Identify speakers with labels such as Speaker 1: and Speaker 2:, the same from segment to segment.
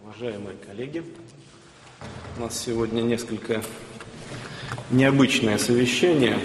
Speaker 1: Уважаемые коллеги, у нас сегодня несколько необычное совещание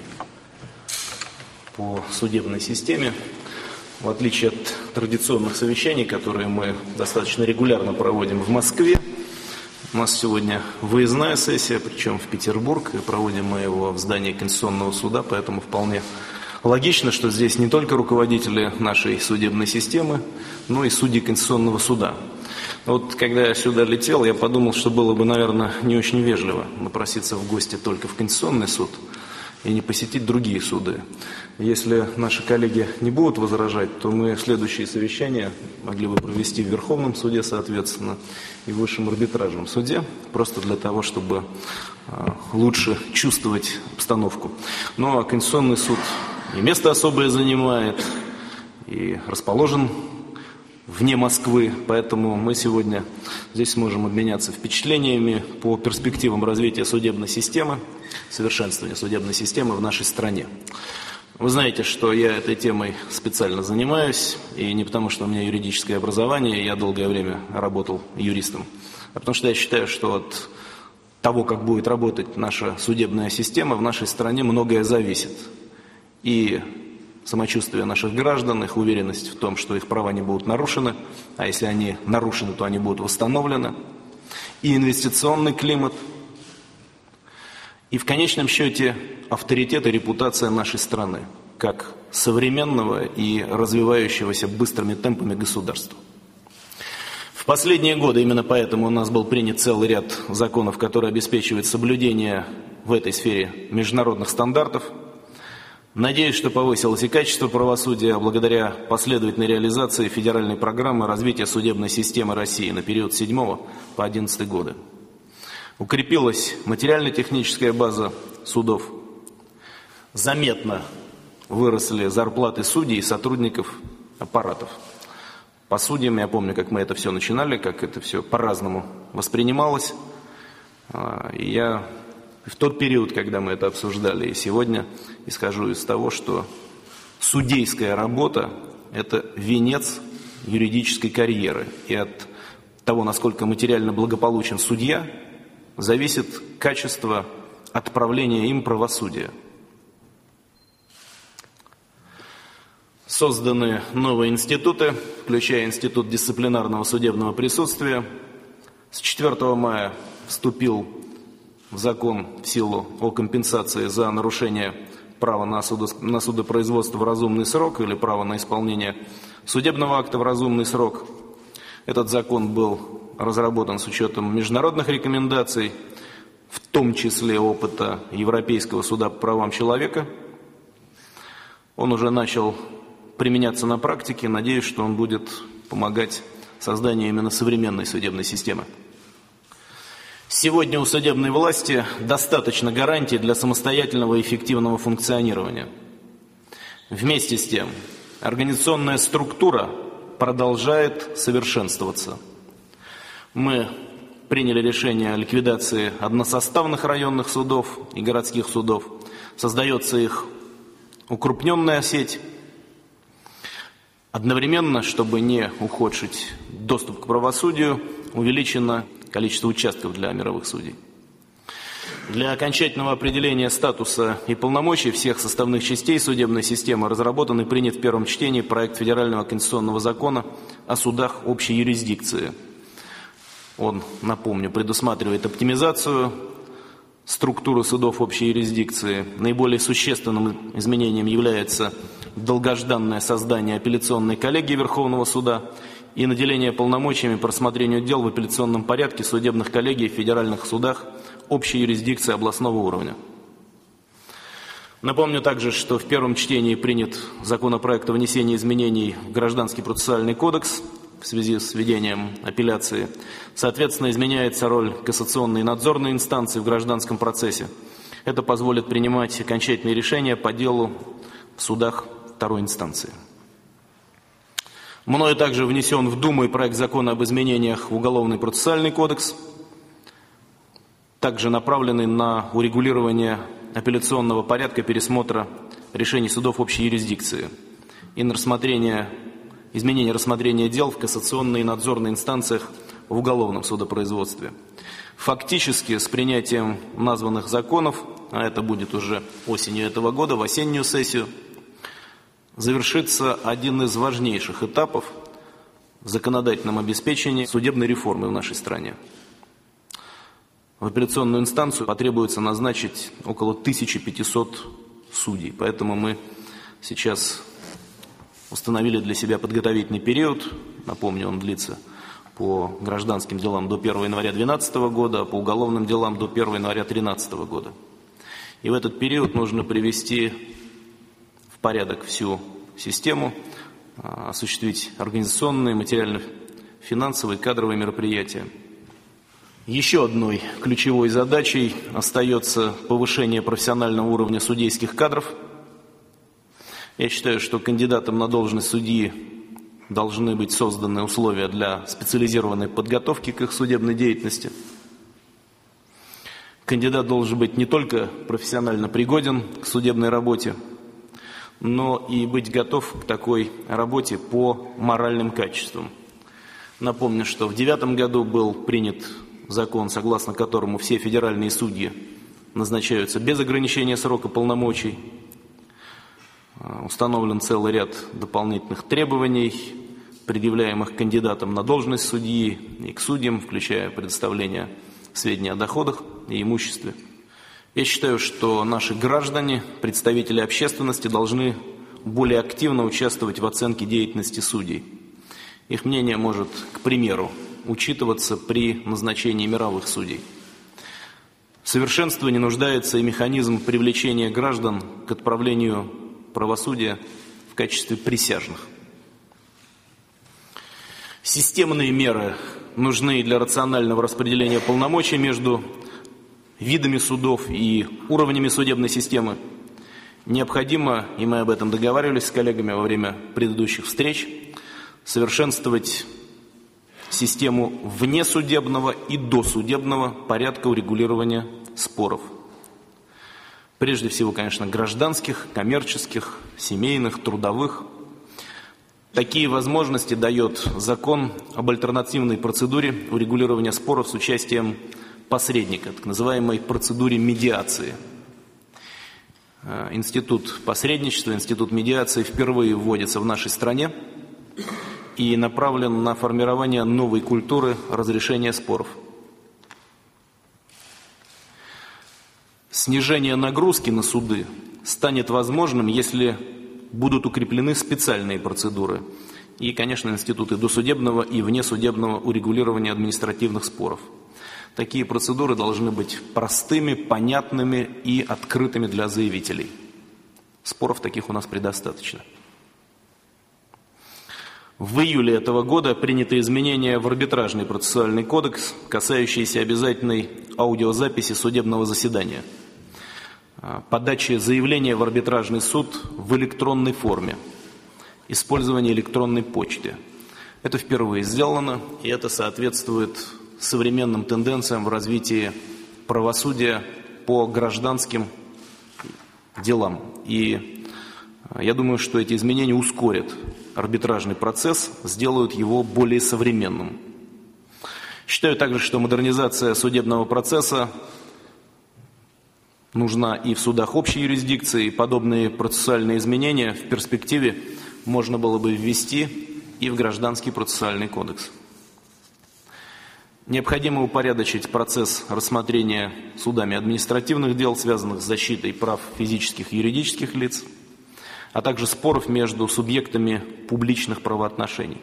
Speaker 1: по судебной системе. В отличие от традиционных совещаний, которые мы достаточно регулярно проводим в Москве, у нас сегодня выездная сессия, причем в Петербург, и проводим мы его в здании Конституционного суда, поэтому вполне логично, что здесь не только руководители нашей судебной системы, но и судьи Конституционного суда. Вот когда я сюда летел, я подумал, что было бы, наверное, не очень вежливо напроситься в гости только в Конституционный суд и не посетить другие суды. Если наши коллеги не будут возражать, то мы следующие совещания могли бы провести в Верховном суде, соответственно, и в Высшем арбитражном суде, просто для того, чтобы лучше чувствовать обстановку. Ну а Конституционный суд и место особое занимает, и расположен вне Москвы, поэтому мы сегодня здесь сможем обменяться впечатлениями по перспективам развития судебной системы, совершенствования судебной системы в нашей стране. Вы знаете, что я этой темой специально занимаюсь, и не потому, что у меня юридическое образование, я долгое время работал юристом, а потому что я считаю, что от того, как будет работать наша судебная система, в нашей стране многое зависит. И самочувствие наших граждан, их уверенность в том, что их права не будут нарушены, а если они нарушены, то они будут восстановлены, и инвестиционный климат, и в конечном счете авторитет и репутация нашей страны, как современного и развивающегося быстрыми темпами государства. В последние годы именно поэтому у нас был принят целый ряд законов, которые обеспечивают соблюдение в этой сфере международных стандартов. Надеюсь, что повысилось и качество правосудия благодаря последовательной реализации федеральной программы развития судебной системы России на период с 7 по 11 годы. Укрепилась материально-техническая база судов. Заметно выросли зарплаты судей и сотрудников аппаратов. По судьям, я помню, как мы это все начинали, как это все по-разному воспринималось. И я в тот период, когда мы это обсуждали, и сегодня исхожу из того, что судейская работа – это венец юридической карьеры. И от того, насколько материально благополучен судья, зависит качество отправления им правосудия. Созданы новые институты, включая Институт дисциплинарного судебного присутствия. С 4 мая вступил в закон в силу о компенсации за нарушение права на судопроизводство в разумный срок или право на исполнение судебного акта в разумный срок. Этот закон был разработан с учетом международных рекомендаций, в том числе опыта Европейского суда по правам человека. Он уже начал применяться на практике. Надеюсь, что он будет помогать созданию именно современной судебной системы. Сегодня у судебной власти достаточно гарантий для самостоятельного и эффективного функционирования. Вместе с тем, организационная структура продолжает совершенствоваться. Мы приняли решение о ликвидации односоставных районных судов и городских судов. Создается их укрупненная сеть. Одновременно, чтобы не ухудшить доступ к правосудию, увеличено количество участков для мировых судей. Для окончательного определения статуса и полномочий всех составных частей судебной системы разработан и принят в первом чтении проект федерального конституционного закона о судах общей юрисдикции. Он, напомню, предусматривает оптимизацию структуры судов общей юрисдикции. Наиболее существенным изменением является долгожданное создание апелляционной коллегии Верховного суда и наделение полномочиями по рассмотрению дел в апелляционном порядке судебных коллегий в федеральных судах общей юрисдикции областного уровня. Напомню также, что в первом чтении принят законопроект о внесении изменений в Гражданский процессуальный кодекс в связи с введением апелляции. Соответственно, изменяется роль кассационной и надзорной инстанции в гражданском процессе. Это позволит принимать окончательные решения по делу в судах второй инстанции. Мною также внесен в Думу и проект закона об изменениях в Уголовный процессуальный кодекс, также направленный на урегулирование апелляционного порядка пересмотра решений судов общей юрисдикции и на изменение рассмотрения дел в кассационной и надзорной инстанциях в уголовном судопроизводстве. Фактически с принятием названных законов, а это будет уже осенью этого года, в осеннюю сессию, завершится один из важнейших этапов в законодательном обеспечении судебной реформы в нашей стране. В апелляционную инстанцию потребуется назначить около 1500 судей, поэтому мы сейчас установили для себя подготовительный период, напомню, он длится по гражданским делам до 1 января 2012 года, а по уголовным делам до 1 января 2013 года. И в этот период нужно привести в порядок всю систему, осуществить организационные, материально-финансовые, кадровые мероприятия. Еще одной ключевой задачей остается повышение профессионального уровня судейских кадров. Я считаю, что кандидатам на должность судьи должны быть созданы условия для специализированной подготовки к их судебной деятельности. Кандидат должен быть не только профессионально пригоден к судебной работе, но и быть готов к такой работе по моральным качествам. Напомню, что в 2009 году был принят закон, согласно которому все федеральные судьи назначаются без ограничения срока полномочий. Установлен целый ряд дополнительных требований, предъявляемых кандидатам на должность судьи и к судьям, включая предоставление сведений о доходах и имуществе. Я считаю, что наши граждане, представители общественности, должны более активно участвовать в оценке деятельности судей. Их мнение может, к примеру, учитываться при назначении мировых судей. В совершенствовании нуждается и механизм привлечения граждан к отправлению правосудия в качестве присяжных. Системные меры нужны для рационального распределения полномочий между видами судов и уровнями судебной системы. Необходимо, и мы об этом договаривались с коллегами во время предыдущих встреч, совершенствовать систему внесудебного и досудебного порядка урегулирования споров. Прежде всего, конечно, гражданских, коммерческих, семейных, трудовых. Такие возможности дает закон об альтернативной процедуре урегулирования споров с участием посредника, так называемой процедуре медиации. Институт посредничества, институт медиации впервые вводится в нашей стране и направлен на формирование новой культуры разрешения споров. Снижение нагрузки на суды станет возможным, если будут укреплены специальные процедуры и, конечно, институты досудебного и внесудебного урегулирования административных споров. Такие процедуры должны быть простыми, понятными и открытыми для заявителей. Споров таких у нас предостаточно. В июле этого года приняты изменения в арбитражный процессуальный кодекс, касающиеся обязательной аудиозаписи судебного заседания, подачи заявления в арбитражный суд в электронной форме, использование электронной почты. Это впервые сделано, и это соответствует современным тенденциям в развитии правосудия по гражданским делам. И я думаю, что эти изменения ускорят арбитражный процесс, сделают его более современным. Считаю также, что модернизация судебного процесса нужна и в судах общей юрисдикции, и подобные процессуальные изменения в перспективе можно было бы ввести и в Гражданский процессуальный кодекс. Необходимо упорядочить процесс рассмотрения судами административных дел, связанных с защитой прав физических и юридических лиц, а также споров между субъектами публичных правоотношений.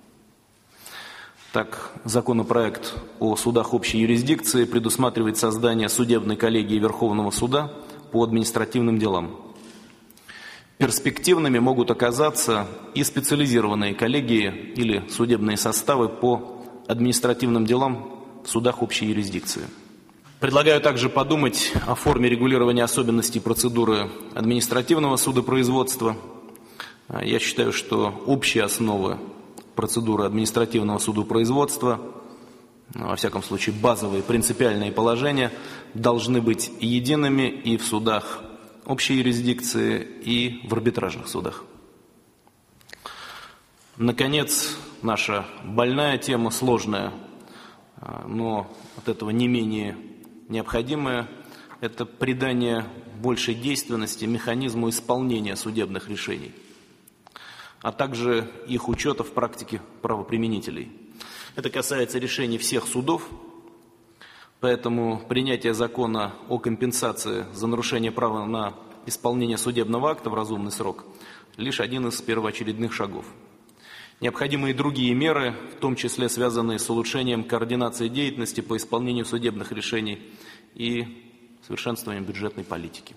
Speaker 1: Так, законопроект о судах общей юрисдикции предусматривает создание судебной коллегии Верховного суда по административным делам. Перспективными могут оказаться и специализированные коллегии или судебные составы по административным делам в судах общей юрисдикции. Предлагаю также подумать о форме регулирования особенностей процедуры административного судопроизводства. Я считаю, что общие основы процедуры административного судопроизводства, во всяком случае базовые принципиальные положения, должны быть едиными и в судах общей юрисдикции, и в арбитражных судах. Наконец, наша больная тема, сложная но от этого не менее необходимое – это придание большей действенности механизму исполнения судебных решений, а также их учета в практике правоприменителей. Это касается решений всех судов, поэтому принятие закона о компенсации за нарушение права на исполнение судебного акта в разумный срок – лишь один из первоочередных шагов. Необходимы и другие меры, в том числе связанные с улучшением координации деятельности по исполнению судебных решений и совершенствованием бюджетной политики.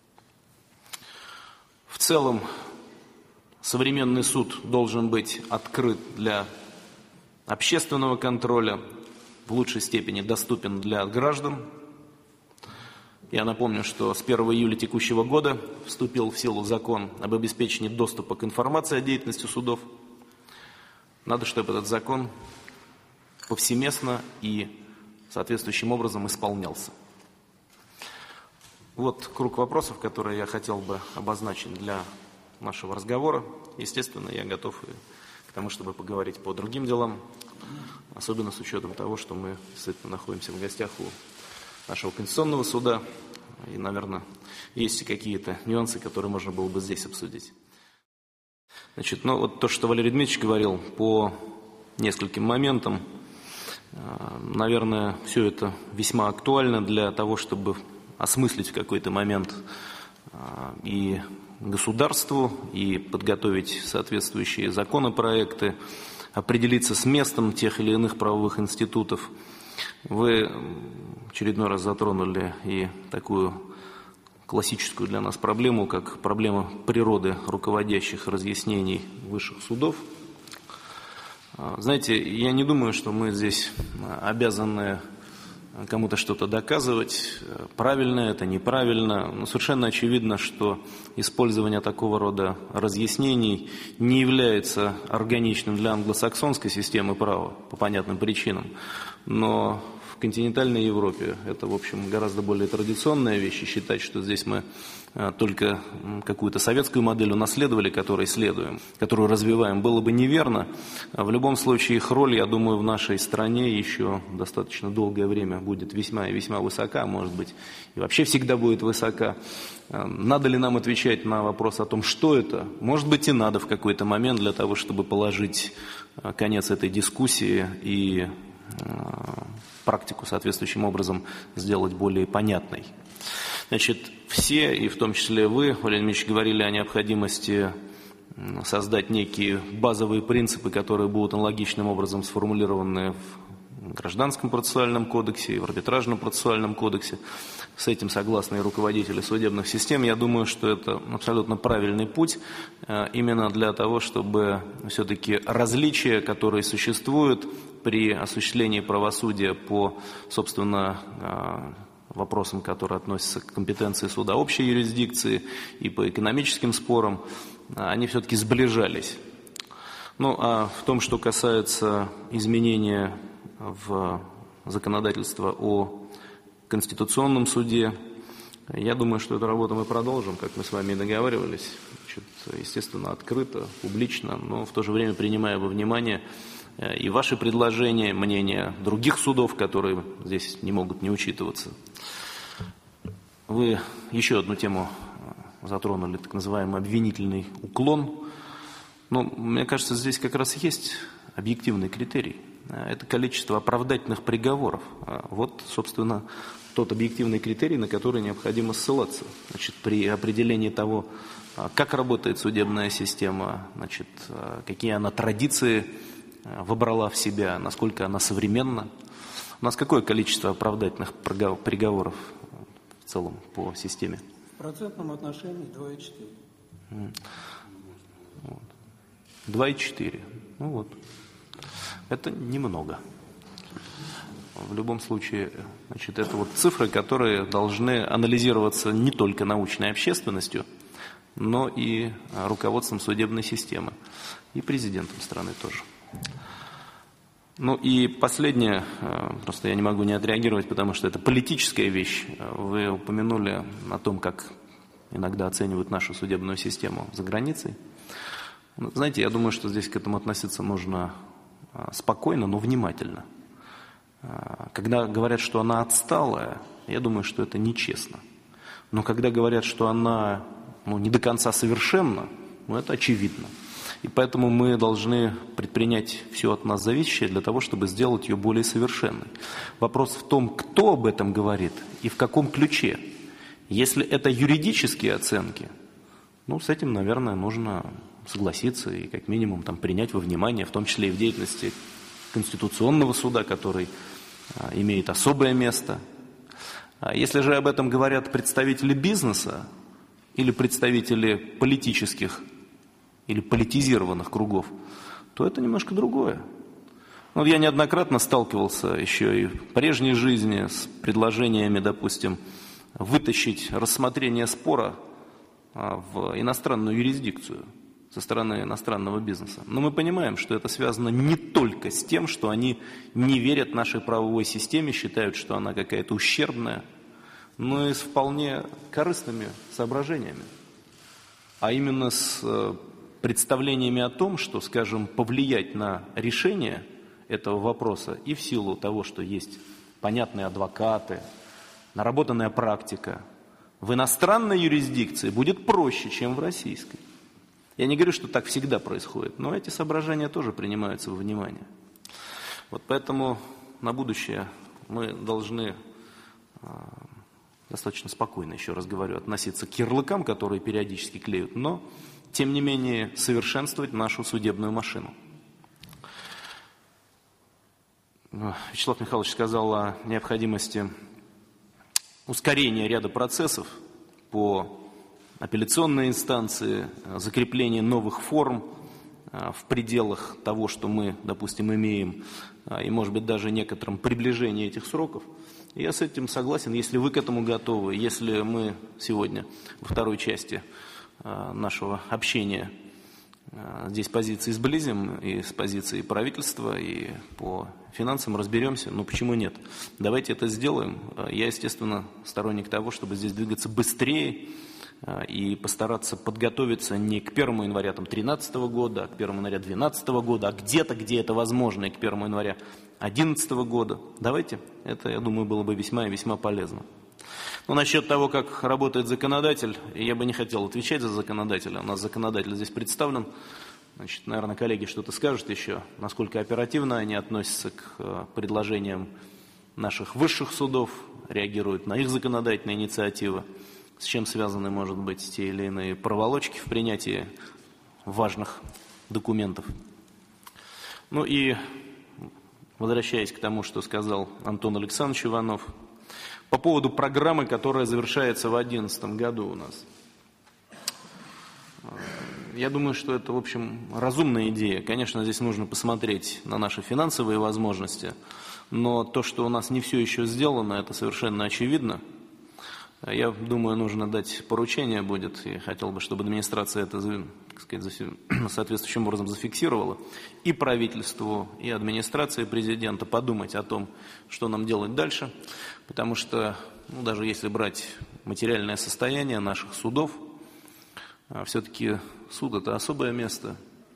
Speaker 1: В целом, современный суд должен быть открыт для общественного контроля, в лучшей степени доступен для граждан. Я напомню, что с 1 июля текущего года вступил в силу закон об обеспечении доступа к информации о деятельности судов. Надо, чтобы этот закон повсеместно и соответствующим образом исполнялся. Вот круг вопросов, которые я хотел бы обозначить для нашего разговора. Естественно, я готов и к тому, чтобы поговорить по другим делам, особенно с учетом того, что мы действительно находимся в гостях у нашего Конституционного суда, и, наверное, есть какие-то нюансы, которые можно было бы здесь обсудить. Значит, вот то, что Валерий Дмитриевич говорил по нескольким моментам, наверное, все это весьма актуально для того, чтобы осмыслить в какой-то момент и государству, и подготовить соответствующие законопроекты, определиться с местом тех или иных правовых институтов. Вы очередной раз затронули и такую классическую для нас проблему, как проблема природы руководящих разъяснений высших судов. Знаете, я не думаю, что мы здесь обязаны кому-то что-то доказывать, правильно это, неправильно. Но совершенно очевидно, что использование такого рода разъяснений не является органичным для англосаксонской системы права по понятным причинам. Но в континентальной Европе это, в общем, гораздо более традиционная вещь. И считать, что здесь мы только какую-то советскую модель унаследовали, которой следуем, которую развиваем, было бы неверно. В любом случае, их роль, я думаю, в нашей стране еще достаточно долгое время будет весьма и весьма высока, может быть, и вообще всегда будет высока. Надо ли нам отвечать на вопрос о том, что это? Может быть, и надо в какой-то момент для того, чтобы положить конец этой дискуссии и практику соответствующим образом сделать более понятной. Значит, все, и в том числе вы, Валерий Дмитриевич, говорили о необходимости создать некие базовые принципы, которые будут аналогичным образом сформулированы в Гражданском процессуальном кодексе и в Арбитражном процессуальном кодексе. С этим согласны и руководители судебных систем. Я думаю, что это абсолютно правильный путь именно для того, чтобы все-таки различия, которые существуют при осуществлении правосудия по, собственно, вопросам, которые относятся к компетенции суда общей юрисдикции и по экономическим спорам, они все-таки сближались. Ну, а в том, что касается изменения в законодательство о Конституционном суде, я думаю, что эту работу мы продолжим, как мы с вами и договаривались, естественно, открыто, публично, но в то же время принимая во внимание и ваши предложения, мнения других судов, которые здесь не могут не учитываться. Вы еще одну тему затронули, так называемый обвинительный уклон. Но мне кажется, здесь как раз есть объективный критерий. Это количество оправдательных приговоров. Вот, собственно, тот объективный критерий, на который необходимо ссылаться. Значит, при определении того, как работает судебная система, значит, какие она традиции вобрала в себя, насколько она современна. У нас какое количество оправдательных приговоров в целом по системе?
Speaker 2: В процентном отношении 2,4.
Speaker 1: 2,4. Ну вот. Это немного. В любом случае, значит, это вот цифры, которые должны анализироваться не только научной общественностью, но и руководством судебной системы, и президентом страны тоже. Ну и последнее, просто я не могу не отреагировать, потому что это политическая вещь. Вы упомянули о том, как иногда оценивают нашу судебную систему за границей. Знаете, я думаю, что здесь к этому относиться нужно спокойно, но внимательно. Когда говорят, что она отсталая, я думаю, что это нечестно. Но когда говорят, что она не до конца совершенна, это очевидно. И поэтому мы должны предпринять все от нас зависящее для того, чтобы сделать ее более совершенной. Вопрос в том, кто об этом говорит и в каком ключе. Если это юридические оценки, с этим, наверное, нужно согласиться и как минимум принять во внимание, в том числе и в деятельности Конституционного суда, который имеет особое место. Если же об этом говорят представители бизнеса или представители политических или политизированных кругов, то это немножко другое. Я неоднократно сталкивался еще и в прежней жизни с предложениями, допустим, вытащить рассмотрение спора в иностранную юрисдикцию со стороны иностранного бизнеса. Но мы понимаем, что это связано не только с тем, что они не верят нашей правовой системе, считают, что она какая-то ущербная, но и с вполне корыстными соображениями. А именно с представлениями о том, что, скажем, повлиять на решение этого вопроса и в силу того, что есть понятные адвокаты, наработанная практика, в иностранной юрисдикции будет проще, чем в российской. Я не говорю, что так всегда происходит, но эти соображения тоже принимаются во внимание. Поэтому на будущее мы должны достаточно спокойно, еще раз говорю, относиться к ярлыкам, которые периодически клеют, но, тем не менее, совершенствовать нашу судебную машину. Вячеслав Михайлович сказал о необходимости ускорения ряда процессов по апелляционной инстанции, закрепление новых форм в пределах того, что мы, допустим, имеем, и, может быть, даже некотором приближении этих сроков. Я с этим согласен, если вы к этому готовы, если мы сегодня во второй части нашего общения здесь позиции сблизим, и с позиции правительства, и по финансам разберемся, почему нет? Давайте это сделаем. Я, естественно, сторонник того, чтобы здесь двигаться быстрее и постараться подготовиться не к 1 января 2013 года, а к 1 января 2012 года, а где-то, где это возможно, и к 1 января 2011 года. Давайте, это, я думаю, было бы весьма и весьма полезно. Насчет того, как работает законодатель, я бы не хотел отвечать за законодателя. У нас законодатель здесь представлен. Наверное, коллеги что-то скажут еще, насколько оперативно они относятся к предложениям наших высших судов, реагируют на их законодательные инициативы, с чем связаны, может быть, те или иные проволочки в принятии важных документов. И возвращаясь к тому, что сказал Антон Александрович Иванов, по поводу программы, которая завершается в 2011 году у нас. Я думаю, что это, в общем, разумная идея. Конечно, здесь нужно посмотреть на наши финансовые возможности, но то, что у нас не все еще сделано, это совершенно очевидно. Я думаю, нужно дать поручение будет, и хотел бы, чтобы администрация это, так сказать, соответствующим образом зафиксировала, и правительству, и администрации президента подумать о том, что нам делать дальше, потому что, даже если брать материальное состояние наших судов, все-таки суд – это особое место.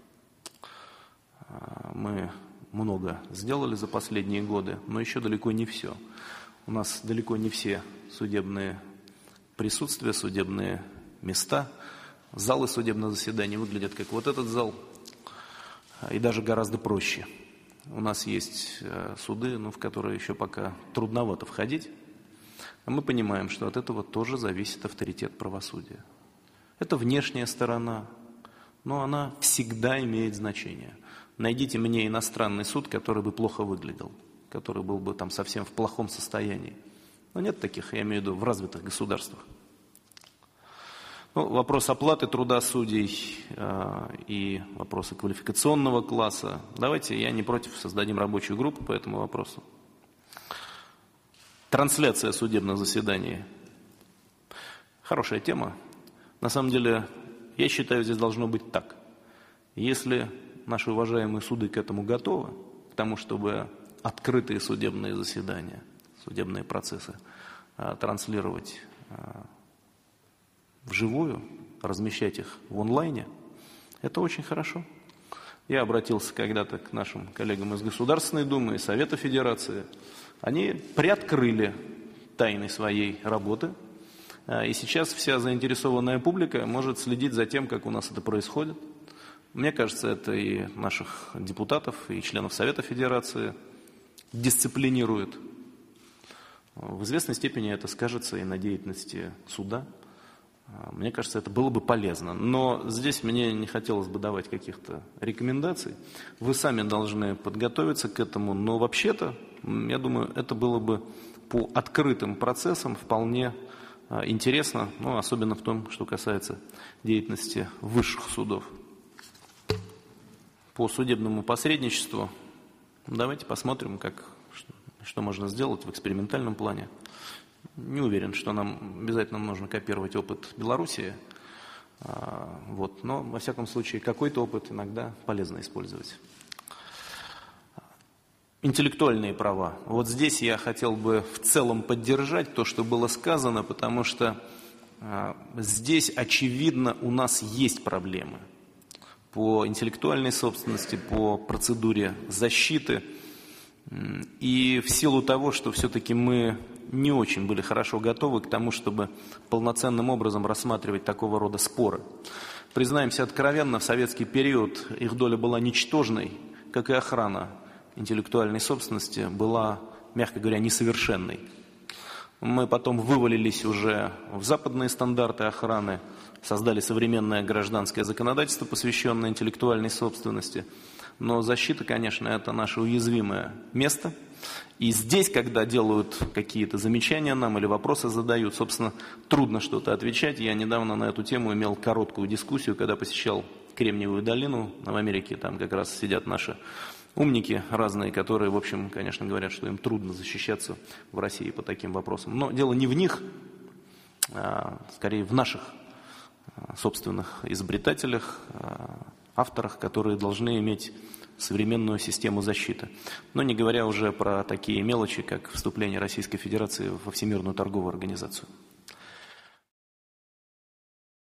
Speaker 1: Мы много сделали за последние годы, но еще далеко не все. У нас далеко не все судебные присутствия, судебные места, залы судебного заседания выглядят как вот этот зал, и даже гораздо проще. У нас есть суды, в которые еще пока трудновато входить, а мы понимаем, что от этого тоже зависит авторитет правосудия. Это внешняя сторона, но она всегда имеет значение. Найдите мне иностранный суд, который бы плохо выглядел, который был бы совсем в плохом состоянии. Но нет таких, я имею в виду, в развитых государствах. Вопрос оплаты труда судей и вопросы квалификационного класса. Давайте, я не против, создадим рабочую группу по этому вопросу. Трансляция судебных заседаний. Хорошая тема. На самом деле, я считаю, здесь должно быть так. Если наши уважаемые суды к этому готовы, к тому, чтобы открытые судебные заседания, судебные процессы транслировать вживую, размещать их в онлайне, это очень хорошо. Я обратился когда-то к нашим коллегам из Государственной Думы и Совета Федерации. Они приоткрыли тайны своей работы. И сейчас вся заинтересованная публика может следить за тем, как у нас это происходит. Мне кажется, это и наших депутатов, и членов Совета Федерации дисциплинирует. В известной степени это скажется и на деятельности суда. Мне кажется, это было бы полезно. Но здесь мне не хотелось бы давать каких-то рекомендаций. Вы сами должны подготовиться к этому. Но вообще-то, я думаю, это было бы по открытым процессам вполне интересно, ну, особенно в том, что касается деятельности высших судов. По судебному посредничеству давайте посмотрим, что можно сделать в экспериментальном плане. Не уверен, что нам обязательно нужно копировать опыт Белоруссии, но, во всяком случае, какой-то опыт иногда полезно использовать. Интеллектуальные права. Вот здесь я хотел бы в целом поддержать то, что было сказано, потому что здесь, очевидно, у нас есть проблемы по интеллектуальной собственности, по процедуре защиты. И в силу того, что все-таки мы не очень были хорошо готовы к тому, чтобы полноценным образом рассматривать такого рода споры. Признаемся откровенно, в советский период их доля была ничтожной, как и охрана интеллектуальной собственности была, мягко говоря, несовершенной. Мы потом вывалились уже в западные стандарты охраны, создали современное гражданское законодательство, посвященное интеллектуальной собственности. Но защита, конечно, это наше уязвимое место. И здесь, когда делают какие-то замечания нам или вопросы задают, собственно, трудно что-то отвечать. Я недавно на эту тему имел короткую дискуссию, когда посещал Кремниевую долину в Америке. Там как раз сидят наши умники разные, которые, в общем, конечно, говорят, что им трудно защищаться в России по таким вопросам. Но дело не в них, а скорее в наших собственных изобретателях, авторах, которые должны иметь современную систему защиты. Но не говоря уже про такие мелочи, как вступление Российской Федерации во Всемирную торговую организацию.